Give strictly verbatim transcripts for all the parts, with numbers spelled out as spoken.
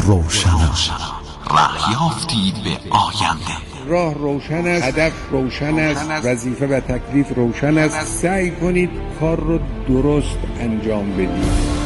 روشن است. راه یافتید به آینده. راه روشن است، هدف روشن است، وظیفه و تکلیف روشن است. سعی کنید کار رو درست انجام بدید.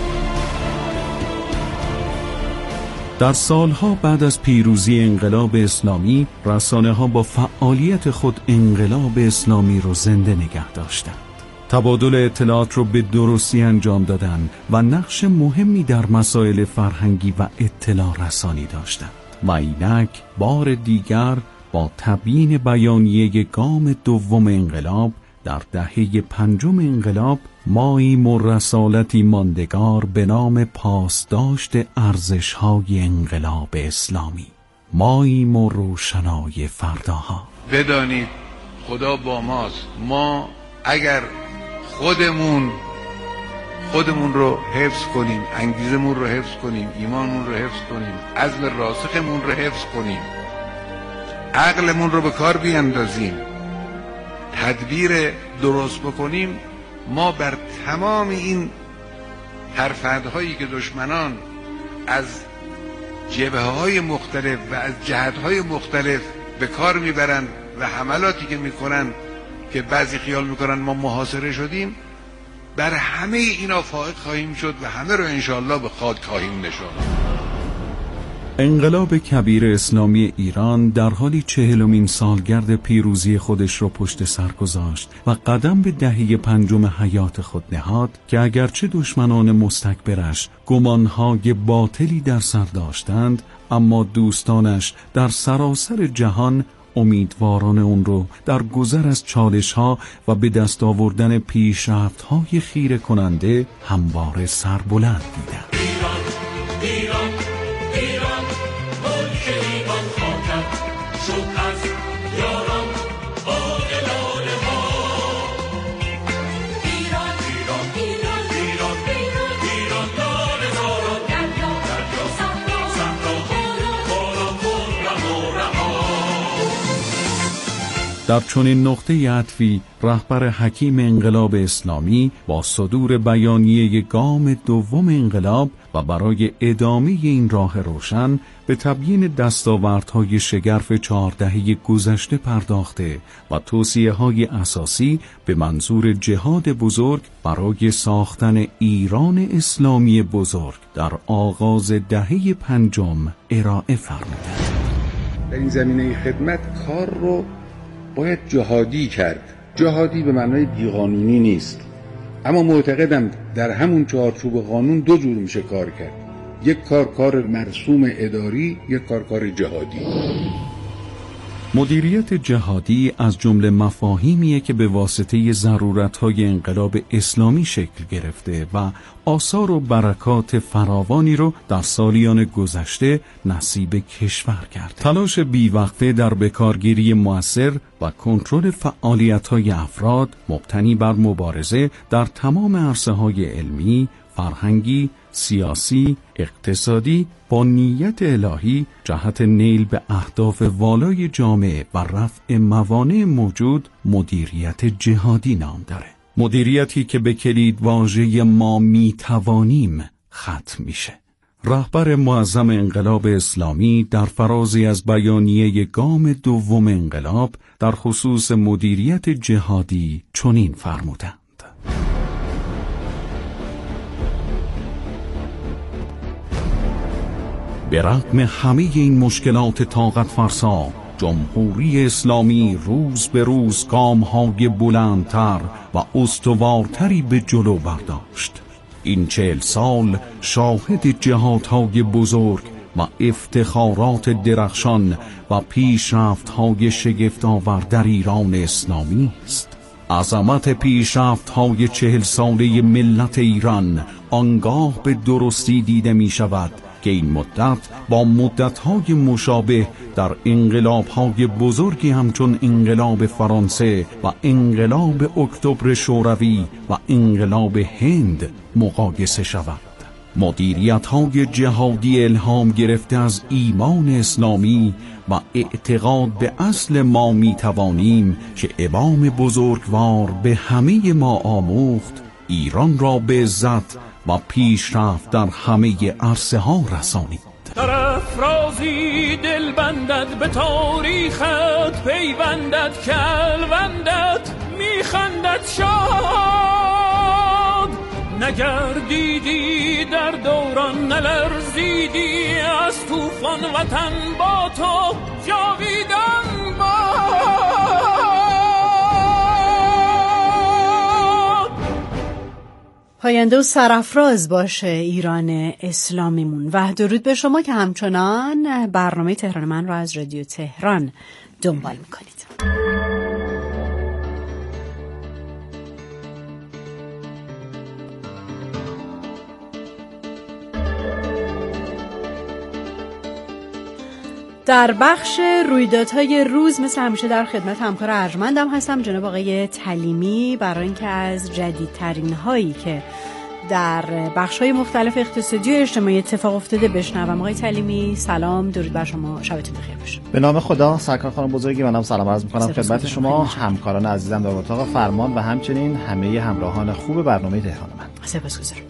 در سالها بعد از پیروزی انقلاب اسلامی، رسانه‌ها با فعالیت خود انقلاب اسلامی رو زنده نگه داشتند. تبادل اطلاعات رو به درستی انجام دادن و نقش مهمی در مسائل فرهنگی و اطلاع رسانی داشتند. و اینک بار دیگر با تبیین بیانیه گام دوم انقلاب در دهه پنجم انقلاب، ماییم و رسالتی ماندگار به نام پاسداشت ارزش‌های انقلاب اسلامی، ماییم و روشنای فرداها. بدانید خدا با ماست. ما اگر خودمون خودمون رو حفظ کنیم، انگیزمون رو حفظ کنیم، ایمانمون رو حفظ کنیم، عزم راسخمون رو حفظ کنیم، عقلمون رو به کار بیاندازیم، تدبیر درست بکنیم، ما بر تمام این ترفندهایی که دشمنان از جبهه‌های مختلف و از جهت‌های مختلف به کار میبرند و حملاتی که میکنن که بعضی خیال میکنن ما محاصره شدیم، بر همه اینا فائق خواهیم شد و همه رو انشاءالله به خاک خواهیم نشاند. انقلاب کبیر اسلامی ایران در حالی چهلمین سالگرد پیروزی خودش رو پشت سر گذاشت و قدم به دهه پنجم حیات خود نهاد که اگرچه دشمنان مستکبرش گمانهای باطلی در سر داشتند، اما دوستانش در سراسر جهان امیدواران اون رو در گذر از چالش‌ها و به دست آوردن پیشرفت‌های خیره کننده همواره سربلند دیدند. ایران، ایران، ایران، ملک ایران خاکم شد از یاران عاقلانه ها. ایران، ایران، ایران، ایران، ایران، ایران، دار هزاران دریا، دریا، صحرا، صحرا، باران، باران، خرم و رها. در چنین نقطه عطفی رهبر حکیم انقلاب اسلامی با صدور بیانیه گام دوم انقلاب و برای ادامه این راه روشن به تبیین دستاوردهای شگرف چهار دهه گذشته پرداخته و توصیه‌های اساسی به منظور جهاد بزرگ برای ساختن ایران اسلامی بزرگ در آغاز دهه پنجم ارائه فرموده. در این زمینه خدمت کار رو باید جهادی کرد. جهادی به معنای بیقانونی نیست، اما معتقدم در همون چارچوب قانون دو جور میشه کار کرد. یک کار کار مرسوم اداری، یک کار کار جهادی. مدیریت جهادی از جمله مفاهیمیه که به واسطه ضرورت‌های انقلاب اسلامی شکل گرفته و آثار و برکات فراوانی رو در سالیان گذشته نصیب کشور کرد. تلاش بیوقفه در بکارگیری مؤثر و کنترل فعالیت‌های افراد مبتنی بر مبارزه در تمام عرصه‌های علمی، فرهنگی، سیاسی، اقتصادی با نیت الهی جهت نیل به اهداف والای جامعه و رفع موانع موجود مدیریت جهادی نام داره. مدیریتی که به کلید واژه ما میتوانیم ختم میشه. رهبر معظم انقلاب اسلامی در فرازی از بیانیه گام دوم انقلاب در خصوص مدیریت جهادی چنین فرمودند: به رغم همه این مشکلات طاقت فرسا، جمهوری اسلامی روز به روز گام‌های بلندتر و استوارتری به جلو برداشت. این چهل سال شاهد جهادهای بزرگ و افتخارات درخشان و پیشرفت‌های شگفت‌آور در ایران اسلامی است. عظمت پیشرفت‌های چهل ساله ملت ایران آنگاه به درستی دیده می شود که این مدت با مدت‌های مشابه در انقلاب‌های بزرگی همچون انقلاب فرانسه و انقلاب اکتبر شوروی و انقلاب هند مقایسه شود. مدیریت‌های جهادی الهام گرفته از ایمان اسلامی و اعتقاد به اصل ما می‌توانیم که امام بزرگوار به همه ما آموخت، ایران را به عزت و پیشرفت در همه عرصه ها رسانید. در افرازی دل بندد به تاریخت پیوندد کلوندد میخندد شاد نگردیدی در دوران نلرزیدی از طوفان وطن با تو جاویدان باد. پاینده و سرافراز باشه ایران اسلامیمون و درود به شما که همچنان برنامه تهران من رو از رادیو تهران دنبال میکنید. در بخش رویدادهای روز مثل همیشه در خدمت همکار ارجمندم هستم جناب آقای تلیمی برای اینکه از جدیدترین هایی که در بخش‌های مختلف اقتصادی و اجتماعی اتفاق افتاده بشنوم. آقای تلیمی سلام، درود بر شما، شبتون بخیر باشه. به نام خدا. سرکار خانم بزرگی، منم سلام عرض می‌کنم خدمت شما، همکاران عزیزم در اتاق فرمان و همچنین همه همراهان خوب برنامه تهران من. سپاسگزارم.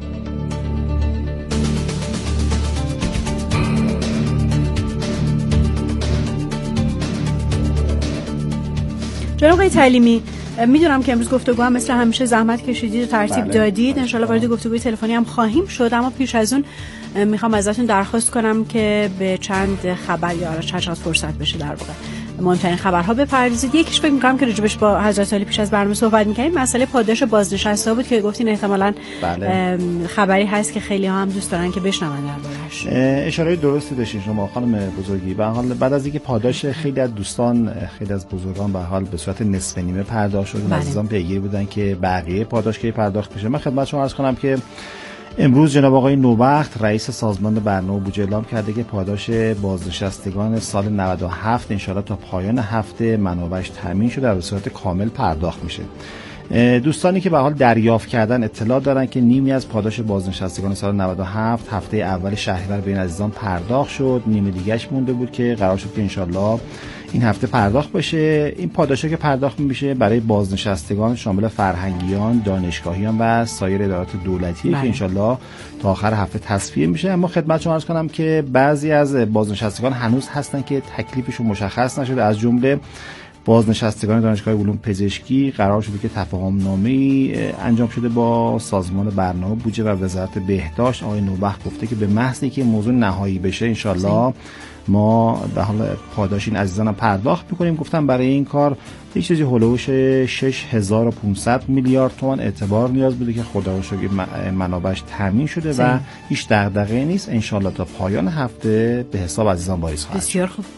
جناب آقای تلیمی، میدونم که امروز گفتگو هم مثل همیشه زحمت کشیدید و ترتیب بله. دادید، انشالله وارد گفتگوی تلفنی هم خواهیم شد، اما پیش از اون میخوام ازتون درخواست کنم که به چند خبر یا چند چند فرصت بشه در واقع مهمترین خبرها بپردازید. یکیش فکر می‌کنم که راجبش با حضرت علی پیش از برنامه صحبت می‌کردیم، مسئله پاداش بازنشسته بود که گفتین احتمالاً بله. خبری هست که خیلی ها هم دوست دارن که بشنون دربارش. اشاره درستی داشتین شما خانم بزرگی. به حال بعد از اینکه پاداش خیلی از دوستان، خیلی از بزرگان به حال به صورت نصف نیمه پرداخت شد، بله. عزیزان پیگیر بودن که بقیه پاداش کی پرداخت بشه. من خدمت شما عرض کنم که امروز جناب آقای نوبخت رئیس سازمان برنامه بودجه اعلام کرده که پاداش بازنشستگان سال نود و هفت انشاءالله تا پایان هفته منابعش تامین شده و به صورت کامل پرداخت میشه. دوستانی که به حال دریافت کردن اطلاع دارن که نیمی از پاداش بازنشستگان سال نود و هفت هفته اول شهریور به این عزیزان پرداخت شد، نیمه دیگه‌اش مونده بود که قرار شد که انشالله این هفته پرداخت بشه. این پاداشی که پرداخت میشه برای بازنشستگان شامل فرهنگیان، دانشگاهیان و سایر ادارات دولتی که انشالله تا آخر هفته تصفیه میشه. اما خدمت شما عرض کنم که بعضی از بازنشستگان هنوز هستن که تکلیفشون مشخص نشده، از جمله بازنشستگان دانشگاه علوم پزشکی قرار شده که تفاهم نامه‌ای انجام شده با سازمان برنامه بودجه و وزارت بهداشت. آقای نوبخت گفته که به محض اینکه موضوع نهایی بشه انشالله ما به حال پاداش این عزیزان پرداخت می‌کنیم. گفتم برای این کار یک چیزی هولوش شش هزار و پانصد میلیارد تومان اعتبار نیاز بوده که خدا رو شکر منابعش تامین شده سی. و هیچ دغدغه‌ای نیست. انشالله تا پایان هفته به حساب عزیزان واریز خواهد. بسیار خوب.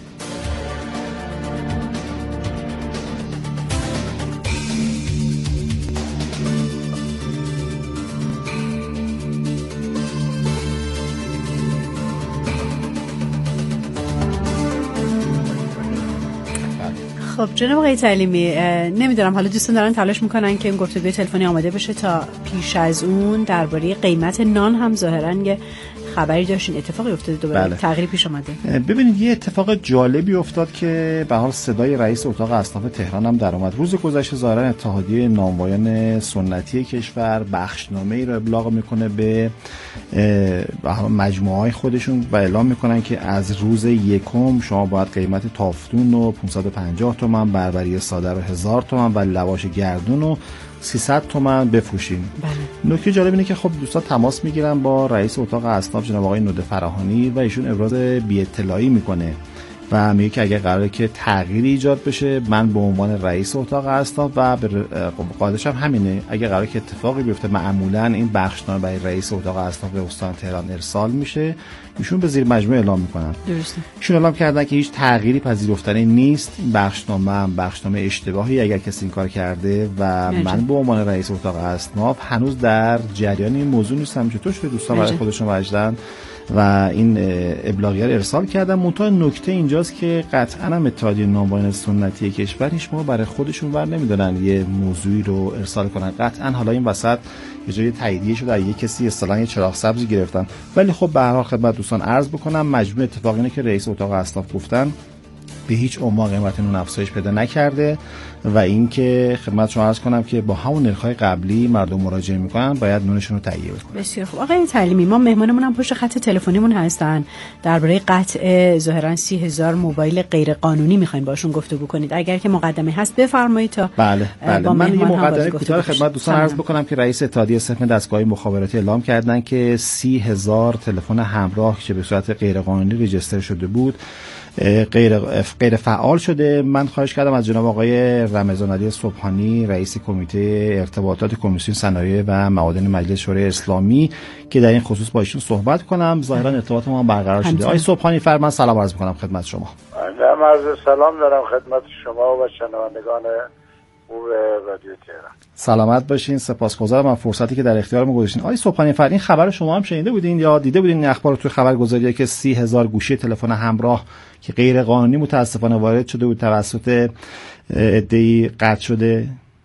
خب جناب آقای تلیمی، نمیدونم حالا دوستان دارن تلاش میکنن که این گفتگوی تلفنی آماده بشه تا پیش از اون درباره قیمت نان هم ظاهرا یه خبری داشتین، اتفاقی افتاده دوباره بله. تغییری پیش اومده. ببینید یه اتفاق جالبی افتاد که به حال صدای رئیس اتاق اصناف تهران هم در اومد. روز گذشته ظاهرا اتحادیه نانوایان سنتی کشور بخشنامه‌ای رو ابلاغ میکنه به به حال مجموعه‌های خودشون و اعلام میکنن که از روز یکم شما باید قیمت تافتون رو پانصد و پنجاه تومان، بربری ساده رو هزار تومان و لواش گردون رو سیصد تومان بفروشیم. بله. نکته جالب اینه که خب دوستان تماس میگیرن با رئیس اتاق اصناف جناب آقای نوده فراهانی و ایشون ابراز بی اطلاعی میکنه و میگه که اگه قراره که تغییری ایجاد بشه من به عنوان رئیس اتاق اصناف و قاعدش هم همینه، اگه قراره که اتفاقی بیفته معمولا این بخشنامه برای رئیس اتاق اصناف به استان تهران ارسال میشه، ایشون به زیر مجموعه اعلام میکنن. درسته. ایشون اعلام کردن که هیچ تغییری پذیرفتنی نیست. این بخشنامه هم بخشنامه اشتباهی اگر کسی این کار کرده و نجم. من به عنوان رئیس اتاق اصناف هنوز در جریان این موضوع نیستم. چطور شده دوستان برای خودشون وجدن و این ابلاغیه رو ارسال کردن. منتها نکته اینجاست که قطعا هم اتحادیه نانوایان سنتی کشور هیچ موقع برای خودشون ور نمیدونن یه موضوعی رو ارسال کنن. قطعا حالا این وسط یه جای تاییدیه شده از یه کسی اصطلاحاً چراغ سبزی گرفتن، ولی خب به هر حال خدمت دوستان عرض بکنم مجموع اتفاق اینه که رئیس اتاق اصناف گفتن به هیچ عنوان قیمت نون افزایش پیدا نکرده و اینکه خدمت شما عرض کنم که با همون نرخ‌های قبلی مردم مراجعه میکنن باید نونشون رو تهیه بکنن. بسیار خوب. آقای تعلیمی، ما مهمانمون هم پشت خط تلفنیمون هستن. درباره قطع ظاهرا سی هزار موبایل غیر قانونی میخواین باشون گفتگو کنید. اگر که مقدمه هست بفرمایید تا بله بله. من یه مقدمه کوتاه خدمت دوستان عرض بکنم. بکنم که رئیس اتحادیه سهم دستگاه‌های مخابراتی اعلام کردن که سی هزار تلفن همراه که به صورت غیر قانونی رجیستر شده بود غیر غیر فعال شده. من خواهش کردم از جناب آقای رمضان علی صبحانی رئیس کمیته ارتباطات کمیسیون صنایع و معادن مجلس شورای اسلامی که در این خصوص با ایشون صحبت کنم. ظاهرا ارتباط ما برقرار شده. آقای صبحانی فرمان سلام عرض می‌کنم خدمت شما. من عرض سلام دارم خدمت شما و شنوندگان خوب رادیو تهران. سلامت باشین. سپاسگزارم از فرصتی که در اختیار ما گذاشتین. آقای صبحانی فرد این خبر شما هم شنیده بودین یا دیده بودین این اخبار تو خبرگزاریه که سی هزار گوشی تلفن همراه که غیر قانونی متاسفانه وارد شده بود توسط عده‌ای قطع شده؟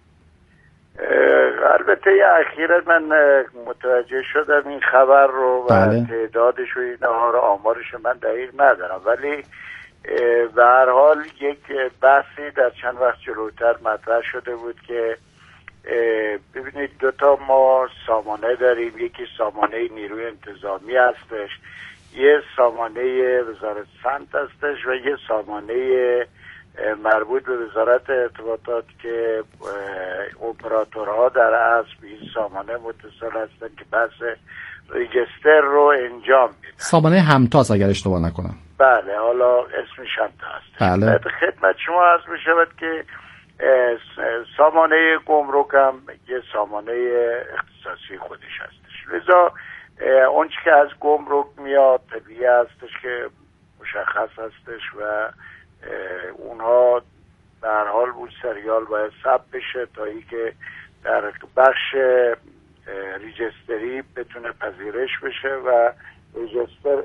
البته اخیراً من متوجه شدم این خبر رو و بله. تعدادش و اینها رو آمارش من دقیق ندارم، ولی به هر حال یک بحثی در چند وقت جلوتر مطرح شده بود که ببینید دو تا ما سامانه داریم، یکی سامانه نیروی انتظامی هستش، یه سامانه وزارت صنعت هستش و یه سامانه مربوط به وزارت ارتباطات که اپراتورها در اصل به این سامانه متصل هستن که بحث ریجستر رو انجام میدن. سامانه همتاس اگر اشتباه نکنم. بله، حالا اسمش همتاس. بله. خدمت شما عرض می شود که سامانه گمرک هم یه سامانه اختصاصی خودش هستش، لذا اون چی که از گمرک میاد طبیعی هستش که مشخص هستش و اونها در حال اون سریال باید ثبت بشه تا ای که در بخش ریجستری بتونه پذیرش بشه و ریجستر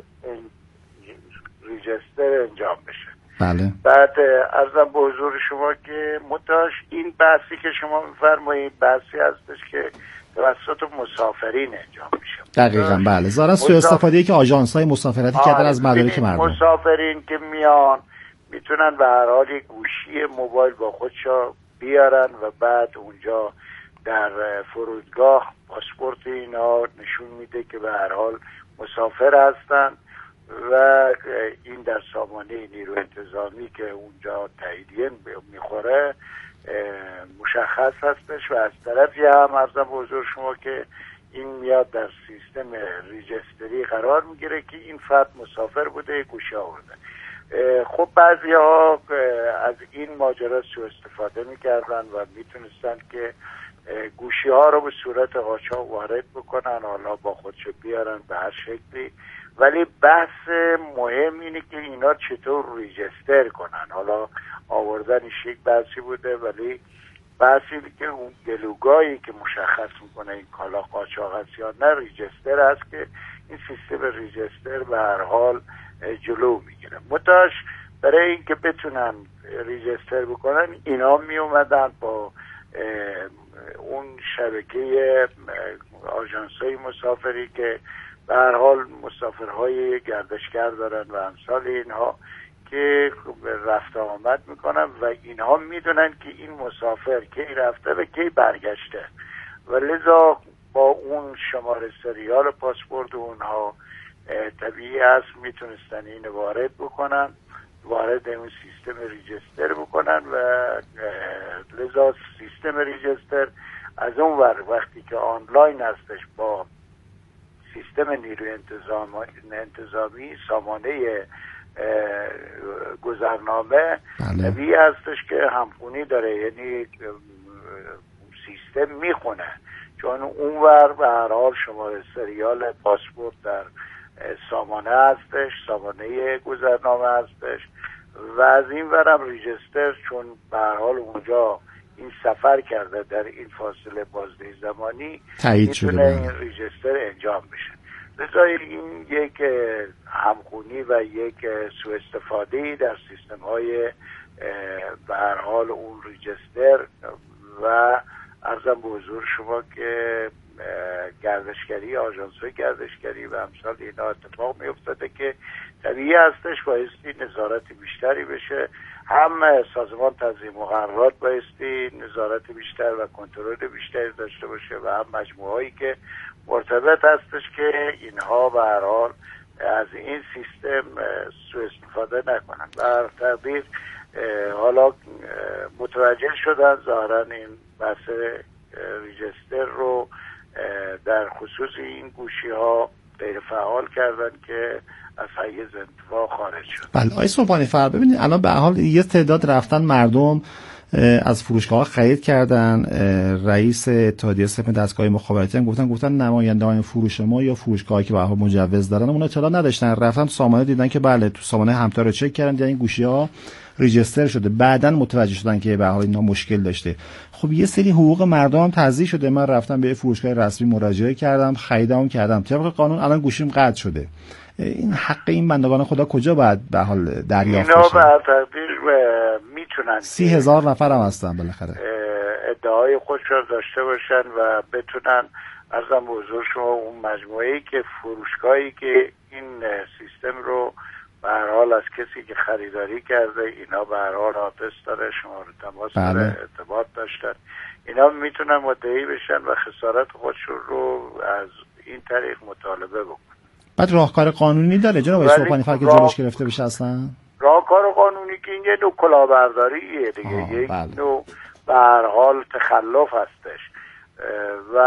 ریجستر انجام بشه. بله. بعد عرضم به حضور شما که متاش این بحثی که شما میفرمایید بحثی هستش که توسط مسافرین انجام میشه. دقیقاً بله. ظاهرا سوء استفاده‌ای که آژانس‌های مسافرتی کردن از مدارک مردم. مسافرین که میان میتونن به هر حال یک گوشی موبایل با خودشا بیارن و بعد اونجا در فرودگاه پاسپورت اینا نشون میده که به هر حال مسافر هستن و این در سامانه نیروی انتظامی که اونجا تاییدیه میخوره مشخص هستش و از طرفی هم عرضم به حضور شما که این میاد در سیستم ریجستری قرار میگیره که این فرد مسافر بوده گوشی آورده. خب بعضی ها از این ماجرا سوء استفاده میکردن و میتونستن که گوشی ها رو به صورت قاچاق وارد بکنن، حالا با خودشو بیارن به هر شکلی، ولی بحث مهم اینه که اینا چطور ریجستر کنن. حالا آوردنش یک بحثی بوده، ولی بحثی که اون گلوگاهی که مشخص میکنه این کالا قاچاق است یا نه ریجستر است که این سیستم ریجستر به هر حال جلو میگیره. متاش برای اینکه بتونن ریجستر بکنن اینا می اومدن با اون شبکه آژانس‌های مسافری که به هر حال مسافرهای گردشگر دارن و امثال اینها که رفت آمد میکنن و اینها میدونن که این مسافر کی رفته و کی برگشته و لذا با اون شماره سریال پاسپورت اونها طبیعی است میتونستن اینو وارد بکنن، وارد اون سیستم ریجستر بکنن و لذا سیستم ریجستر از اون ور وقتی که آنلاین هستش با سیستم نیروی انتظام انتظامی سامانه گذرنامه طبیعی هستش که همخونی داره، یعنی سیستم میخونه چون اونور به هر حال شماره سریال پاسپورت در سامانه هستش، سامانه گذرنامه هستش و از این ورم ریجستر چون به هر حال اونجا این سفر کرده در این فاصله بازده زمانی میتونه این ریجستر انجام بشه. لذا این یک همخونی و یک سوء استفاده در سیستم های به هر حال اون ریجستر و عرضم به حضور شما که گردشگری، آژانس‌های گردشگری و امثال اینا اتفاق میافتاده که طبیعی هستش، بایستی نظارت بیشتری بشه. هم سازمان تنظیم مقررات بایستی نظارت بیشتر و کنترل بیشتری داشته باشه و هم مجموعهایی که مرتبط هستش که اینها به هر حال از این سیستم سوء استفاده نکنن. بر تقدیر حالا متوجه شدن ظاهرا این بحث ریجستر رو در خصوص این گوشی ها غیر فعال کردن که از حیز انتفاع خارج شد. بله آقای صبحانی فر، ببینید الان به حال یه تعداد رفتن مردم از فروشگاه خرید کردن. رئیس اتحادیه سهم دستگاه مخابراتی هم گفتن گفتن نمایندگان فروش ما یا فروشگاهایی که به حال مجوز دارن اون اطلاع نداشتن، رفتن سامانه دیدن که بله تو سامانه همتا رو چک کردن دیدن این گوشی‌ها ریجستر شده، بعدن متوجه شدن که به حال اینا مشکل داشته. خب یه سری حقوق مردم هم تضییع شده. من رفتم به فروشگاه رسمی مراجعه کردم، خریدم کردم، طبق قانون الان گوشیم قطع شده. این حق این بندگان خدا کجا باید به حال دریافت بشه؟ اینا به تقدیر میتونن سی هزار نفر هم هستن بالاخره ادعای خودش رو داشته باشن و بتونن ارزم به حضور شما اون مجموعه‌ای که فروشگاهی که این سیستم رو به هر حال از کسی که خریداری کرده اینا به هر حال آدرس داره، شماره تماس داره، ارتباط داشتن، اینا میتونن مدعی بشن و خسارت خودشون رو از این طریق مطالبه بکنن. بعد راهکار قانونی داره جناب صبحانی فر که جلوش گرفته بشه؟ اصلا راهکار قانونی که این یه نوع کلاهبرداریه دیگه، یک بله. نوع به هر حال تخلف هستش و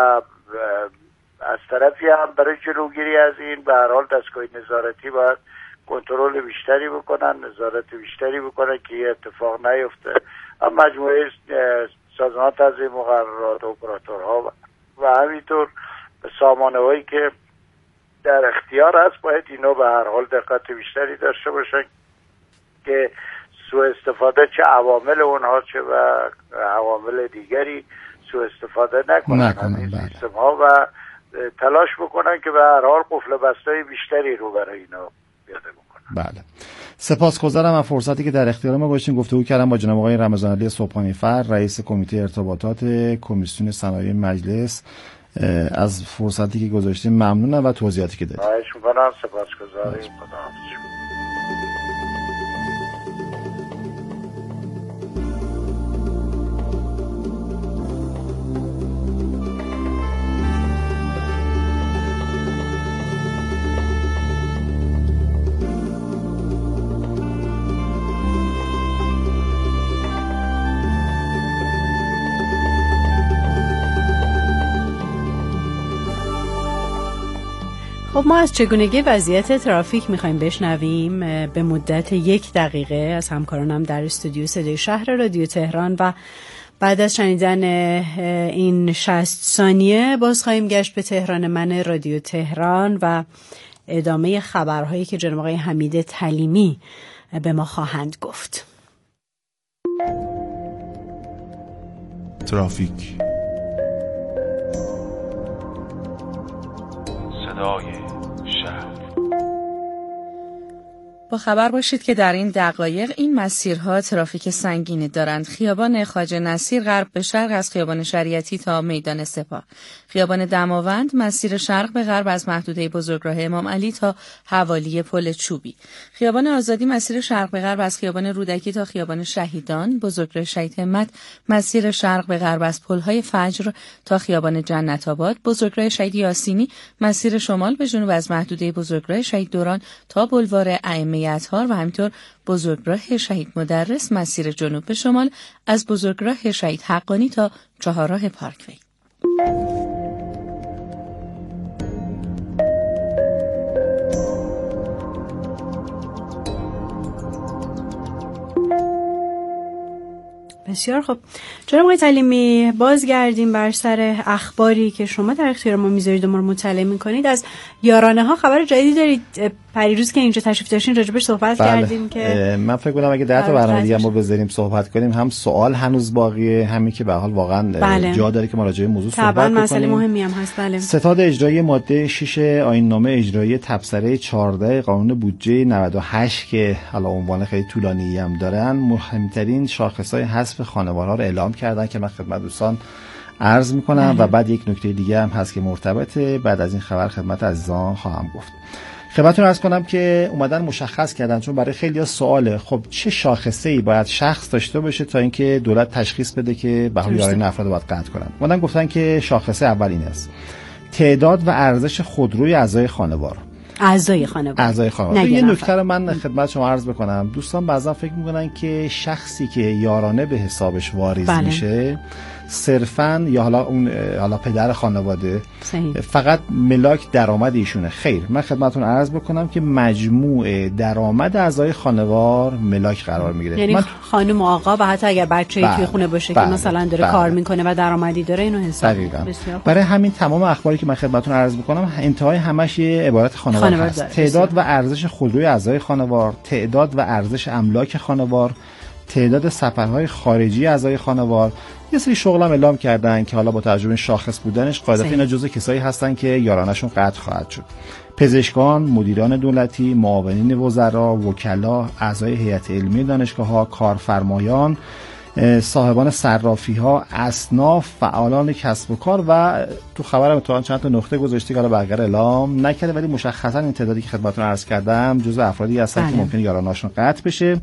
از طرفی هم برای جلوگیری از این به هر حال دستگاه نظارتی باید کنترل بیشتری بکنن، نظارت بیشتری بکنن که یه اتفاق نیفته. اما مجموعه سازمان تنظیم مقررات، اپراتورها و همینطور سامانه‌هایی که در اختیار هست باید اینا به هر حال دقت بیشتری داشته باشن که سوء استفاده چه عوامل اونها چه و عوامل دیگری سوء استفاده نکنن از این سیستم ها و تلاش بکنن که به هر حال قفل بستای بیشتری رو برای اینا پیاده بکنن. بله سپاسگزارم از فرصتی که در اختیار ما گذاشتین. گفتگو کردم با جناب آقای رمضان علی صبحانی فر، رئیس کمیته ارتباطات کمیسیون صنایع مجلس. از فرصتی که گذاشتیم ممنونم و توضیحاتی که دادید. خواهش می‌کنم. سپاسگزارم. خداحافظ. خب ما از چگونگی وضعیت ترافیک میخوایم بشنویم به مدت یک دقیقه از همکارانم در استودیو صدای شهر رادیو تهران و بعد از شنیدن این شصت ثانیه باز خواهیم گشت به تهران من رادیو تهران و ادامه خبرهایی که جناب آقای حمید تلیمی به ما خواهند گفت. ترافیک صدای شهر. با خبر باشید که در این دقایق این مسیرها ترافیک سنگینی دارند. خیابان خواجه نصیر غرب به شرق از خیابان شریعتی تا میدان سپاه. خیابان دماوند مسیر شرق به غرب از محدوده بزرگراه امام علی تا حوالی پل چوبی. خیابان آزادی مسیر شرق به غرب از خیابان رودکی تا خیابان شهیدان. بزرگراه شهید همت مسیر شرق به غرب از پل‌های فجر تا خیابان جنت آباد. بزرگراه شهید یاسینی مسیر شمال به جنوب از محدوده بزرگراه شهید دوران تا بلوار ائمه اطهار و همینطور بزرگراه شهید مدرس مسیر جنوب به شمال از بزرگراه شهید حقانی تا چهارراه پارکوی. بسیار خب جناب آقای تلیمی، بازگردیم بر سر اخباری که شما در اختیار ما میذارید و ما رو مطلع میکنید. از یارانه ها خبر جدیدی دارید؟ پریروز که اینجا تشریف داشتین راجبش صحبت بله. کردیم که من فکر کنم اگه ده تا برنامه دیگه ما بذاریم صحبت کنیم، هم سوال هنوز باقیه، همین که به حال واقعا بله. جا داره که ما راجع به موضوع صحبت کنیم. طبعا مسئله مهمی هم هست. بله. ستاد اجرایی ماده شش آیین نامه اجرایی تبصره چهارده قانون بودجه نود و هشت که حالا عنوان خیلی طولانی هم دارن، مهمترین شاخص‌های حذف خانوارها رو اعلام کردن که من خدمت دوستان عرض میکنم و بعد یک نکته دیگه هم هست که مرتبطه، بعد از این خبر خدمت عزیزان خواهم گفت. خدمتتون عرض کنم که اومدن مشخص کردن، چون برای خیلی‌ها سواله خب چه شاخصه‌ای باید شخص داشته باشه تا اینکه دولت تشخیص بده که بهره یارانه افراد باید قطع کنن. اومدن گفتن که شاخصه اول این است: تعداد و ارزش خودروی اعضای خانوار. اعضای خانوار اعضای خانوار. یه نکته رو من خدمت شما عرض بکنم. دوستان بعضا فکر می‌کنن که شخصی که یارانه به حسابش واریز بله. میشه صرفاً یا حالا اون حالا پدر خانواده صحیح. فقط ملاک درآمد ایشونه. خیر، من خدمتتون عرض بکنم که مجموع درآمد اعضای خانوار ملاک قرار میگیره. یعنی من... خانم و آقا و حتی اگر بچه‌ای توی خونه باشه بله. که مثلا داره بله. کار میکنه و درآمدی داره اینو حساب. برای همین تمام اخباری که من خدمتتون عرض میکنم انتهای همش یه عبارت خانوار, خانوار هست. تعداد و ارزش خودروی اعضای خانوار، تعداد و ارزش املاک خانوار، تعداد سفرهای خارجی اعضای خانوار. یه سری شغل هم اعلام کردن که حالا با توجه به شاخص بودنش قاعدتا اینا جزء کسایی هستن که یارانه‌شون قطع خواهد شد. پزشکان، مدیران دولتی، معاونین وزرا، وکلا، اعضای هیئت علمی دانشگاه‌ها، کارفرمایان، صاحبان صرافی‌ها، اصناف، فعالان کسب و کار و تو خبرم تو چند تا نقطه گذاشتی که حالا بقیه اعلام نکرده، ولی مشخصا این تعدادی که خدمتتون عرض کردم جزء افرادی هستن بله. که ممکنه یارانه‌شون قطع بشه.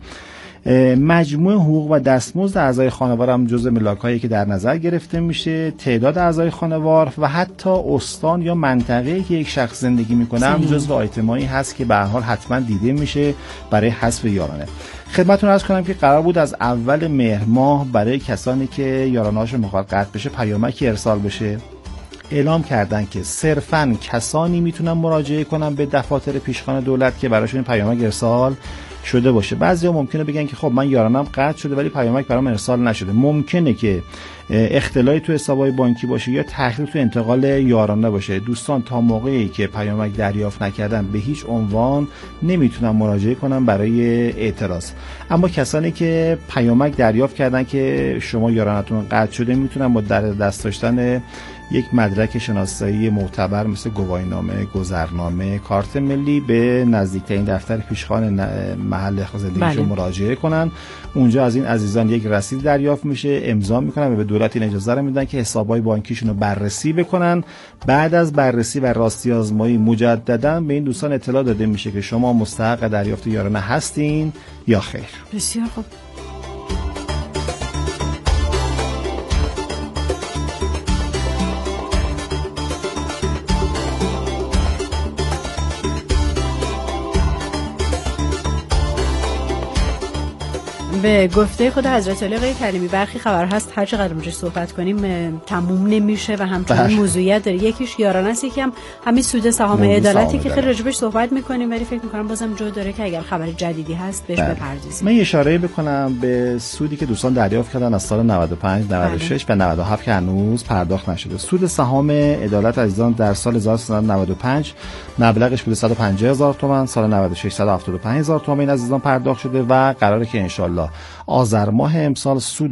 مجموع حقوق و دستمزد اعضای خانوار هم جزء ملاک‌هایی که در نظر گرفته میشه. تعداد اعضای خانوار و حتی استان یا منطقه‌ای که یک شخص زندگی میکنه هم جزء آیتمایی هست که به هر حال حتما دیده میشه برای حذف یارانه. خدمتتون عرض کنم که قرار بود از اول مهر ماه برای کسانی که یارانه‌هاشون میخواد قطع بشه پیامکی ارسال بشه. اعلام کردن که صرفاً کسانی میتونن مراجعه کنن به دفاتر پیشخوان دولت که براشون پیامک ارسال شده باشه. بعضیا ممکنه بگن که خب من یارانه‌ام قطع شده ولی پیامک برام ارسال نشده. ممکنه که اختلالی تو حساب‌های بانکی باشه یا تأخیر تو انتقال یارانه باشه. دوستان تا موقعی که پیامک دریافت نکردن به هیچ عنوان نمیتونن مراجعه کنن برای اعتراض. اما کسانی که پیامک دریافت کردن که شما یارانه‌تون قطع شده میتونن با در دست داشتن یک مدرک شناسایی معتبر مثل گواهینامه، گذرنامه، کارت ملی به نزدیکترین دفتر پیشخوان محل زندگیشون بله. مراجعه کنن. اونجا از این عزیزان یک رسید دریافت میشه، امضا میکنن و به دولت این اجازه رو میدن که حسابهای بانکیشون رو بررسی بکنن. بعد از بررسی و راستی آزمایی مجددا به این دوستان اطلاع داده میشه که شما مستحق دریافت یارانه هستین یا خیر. بسیار خوب. به گفته خود حضرت علی آقای کریمی برخی خبر هست هر چقدر اونجا صحبت کنیم تموم نمیشه و همچنین موضوعیت داره. یکیش یارانه است، یکی هم همین سود سهام عدالتی که خیلی راجبش صحبت میکنیم ولی فکر میکنم بازم جا داره که اگر خبر جدیدی هست بهش بپردازیم. من اشاره بکنم به سودی که دوستان دریافت کردن از سال نود و پنج، نود و شش و نود و هفت که هنوز پرداخت نشده. سود سهام عدالت عزیزان در سال هزار و سیصد و نود و پنج مبلغش بوده صد و پنجاه هزار تومان، سال نود و شش صد و هفتاد و پنج هزار تومان این عزیزان پرداخت شده و قراره که ان شاءالله آذر ماه امسال سود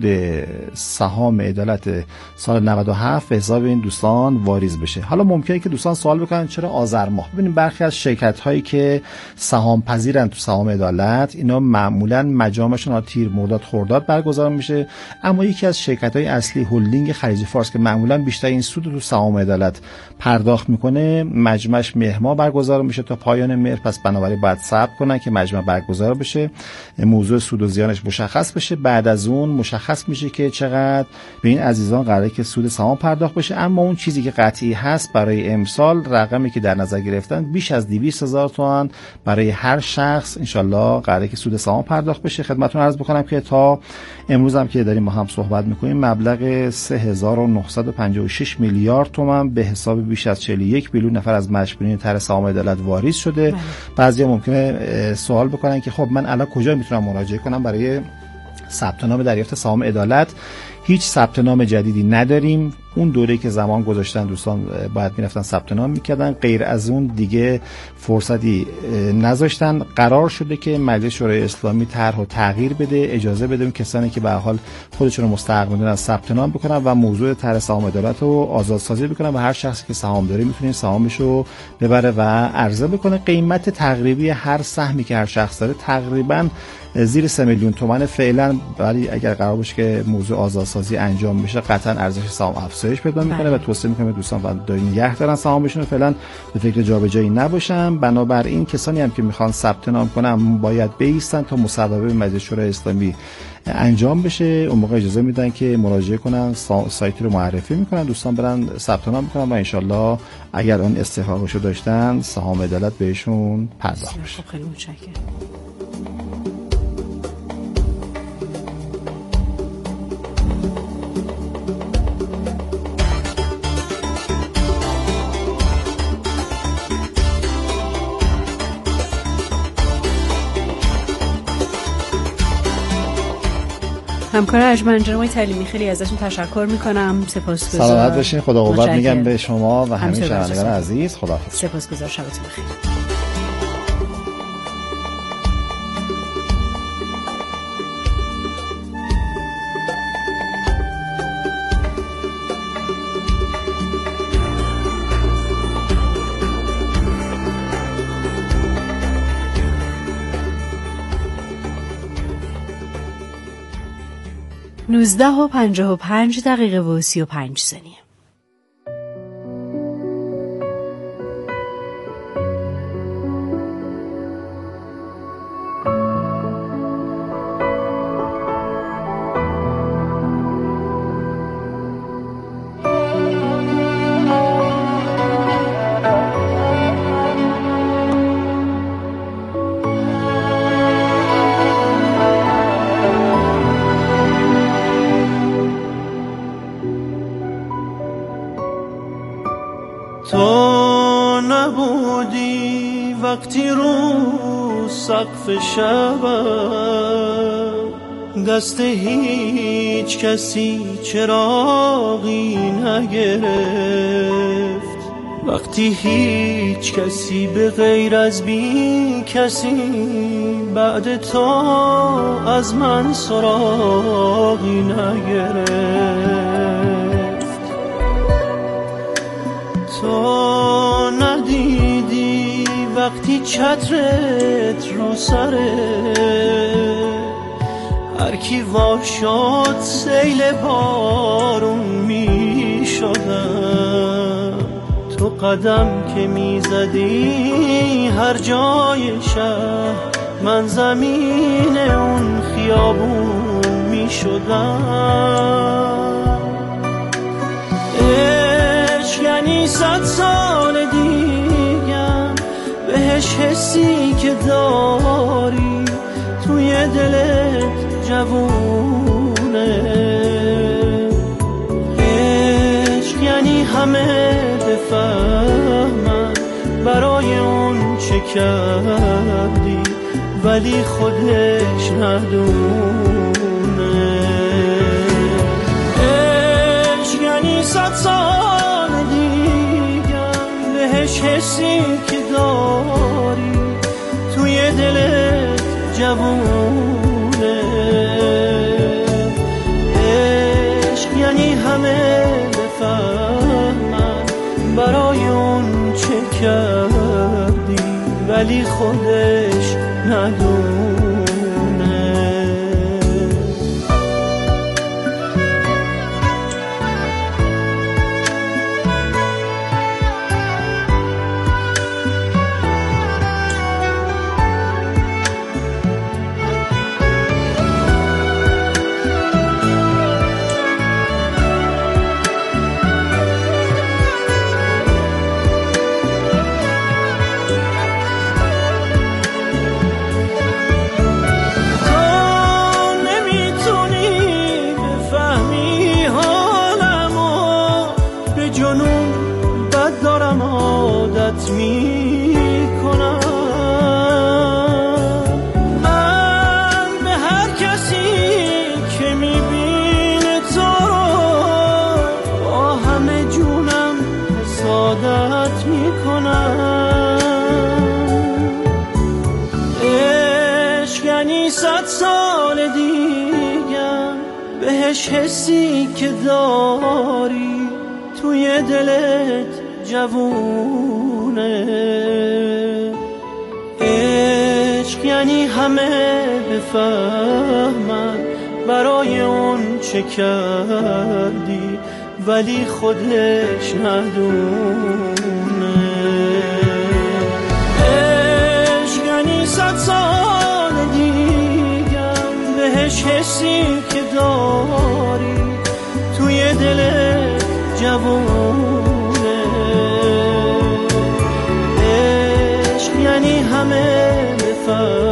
سهام عدالت سال نود و هفت به حساب این دوستان واریز بشه. حالا ممکنه که دوستان سوال بکنن چرا آذر ماه؟ ببینیم برخی از شرکت هایی که سهام پذیرن تو سهام عدالت اینا معمولا مجامعشون تیر مرداد خرداد برگزار میشه، اما یکی از شرکت های اصلی هلدینگ خلیج فارس که معمولا بیشتر این سود تو سهام عدالت پرداخت میکنه مجمعش مهر ماه برگزار میشه تا پایان مهر، پس بنابراین باید صبر کنن که مجمع برگزار بشه، موضوع سود و زیانش مشخص بشه. بعد از اون مشخص میشه که چقدر به این عزیزان قراره که سود سهام پرداخت بشه. اما اون چیزی که قطعی هست برای امسال رقمی که در نظر گرفتن بیش از دویست هزار تومان برای هر شخص انشالله قراره که سود سهام پرداخت بشه. خدمتتون عرض بکنم که تا امروز هم که داریم ما هم صحبت میکنیم مبلغ سه هزار و نهصد و پنجاه و شش میلیارد تومان به حساب بیش از چهل و یک میلیون نفر از مشمولین طرح سهام عدالت واریز شده. بعضیا ممکنه سوال بکنن که خب من الان کجا میتونم مراجعه کنم برای ثبت نام دریافت سهام عدالت؟ هیچ ثبت نام جدیدی نداریم. اون دوره‌ای که زمان گذاشتن دوستان باید میرفتن ثبت نام میکردن، غیر از اون دیگه فرصتی نذاشتن. قرار شده که مجلس شورای اسلامی طرح و تغییر بده، اجازه بده اون کسانی که به هر حال خودشون رو مستحق میدونن ثبت نام بکنن و موضوع طرح سهام عدالت رو آزادسازی بکنن و هر شخصی که سهام داره میتونه سهامش رو ببره و عرضه بکنه. قیمت تقریبی هر سهمی که هر شخص داره تقریبا زیر سه میلیون تومان فعلا، ولی اگر قرار باشه که موضوع آزادسازی انجام بشه قطعا ارزش سهام افزایش افزایش پیدا میکنه و توصیه میکنم دوستان و نگه دارن سهامشون رو، فعلا به فکر جابجایی نباشن. بنابراین کسانی هم که میخوان ثبت نام کنن باید بایستن تا مصوبه مجلس شورای اسلامی انجام بشه. اون موقع اجازه میدن که مراجعه کنن، سایت رو معرفی میکنن، دوستان برن ثبت نام میکنن و انشالله اگر اون استحقاقشو داشتن سهام عدالت بهشون پرداخت بشه. خیلی متشکرم. همکار ارجمند جناب تعلیمی خیلی ازتون تشکر میکنم. سپاسگزارم. سلامت باشین. خدا قوت میگم به شما و همه شنوندگان عزیز. خداحافظ. سپاسگزارم. شبتون بخیر. نوزده و پنجاه و پنج دقیقه و سی و پنج ثانیه. تو نبودی وقتی رو سقف شبم دست هیچ کسی چراغی نگرفت، وقتی هیچ کسی به غیر از بی کسی بعد تو از من سراغی نگرفت. تو ندیدی وقتی چترت رو سره هر کی وا شد سیل بارون می شدم، تو قدم که می زدی هر جای شهر من زمین اون خیابون می شدم. یعنی صد سال دیگم بهش حسی که داری توی دلت جوونه. عشق یعنی همه بفهمن برای اون چه کردی ولی خودش ندونه. عشق یعنی صد سال بهش حسی که داری توی دلت جوونه. عشق یعنی همه بفهمن برای اون چه کردی ولی خودش ندونه. حسی که داری توی دلت جوونه. عشق یعنی همه بفهمن برای اون چه کردی ولی خودش ندونه. عشق یعنی صد سال دیگم بهش حسی که داری توی دل جوونه. عشق یعنی همه بفهم